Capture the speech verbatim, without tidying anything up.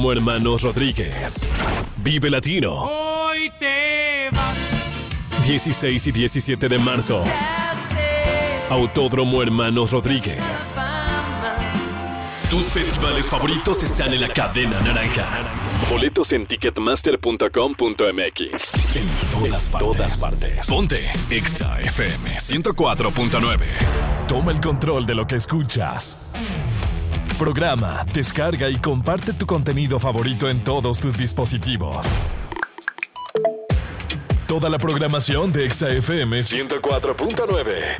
Hermanos Rodríguez. Vive Latino. Hoy te vas. dieciséis y diecisiete de marzo. Autódromo Hermanos Rodríguez. Tus festivales favoritos están en la cadena naranja. Boletos en ticketmaster punto com punto m x. En todas, en partes. todas partes. Ponte Exa F M ciento cuatro punto nueve. Toma el control de lo que escuchas. Programa, descarga y comparte tu contenido favorito en todos tus dispositivos. Toda la programación de Exa F M ciento cuatro punto nueve